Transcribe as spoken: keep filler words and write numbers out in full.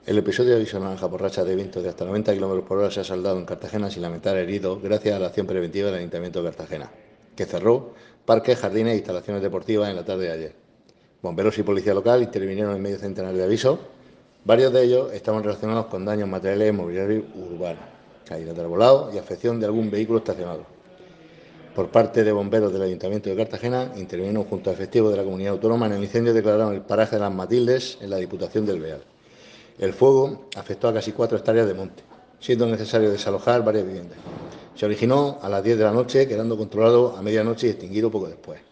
El episodio de aviso naranja por rachas de vientos de hasta noventa kilómetros por hora se ha saldado en Cartagena sin lamentar heridos gracias a la acción preventiva del Ayuntamiento de Cartagena, que cerró parques, jardines e instalaciones deportivas en la tarde de ayer. Bomberos y policía local intervinieron en medio centenar de avisos. Varios de ellos estaban relacionados con daños materiales en mobiliario urbano, caídas de arbolado y afección de algún vehículo estacionado. Por parte de bomberos del Ayuntamiento de Cartagena, intervinieron junto a efectivos de la comunidad autónoma en el incendio declarado en el paraje de las Matildes, en la Diputación del Beal. El fuego afectó a casi cuatro hectáreas de monte, siendo necesario desalojar varias viviendas. Se originó a las diez de la noche, quedando controlado a medianoche y extinguido poco después.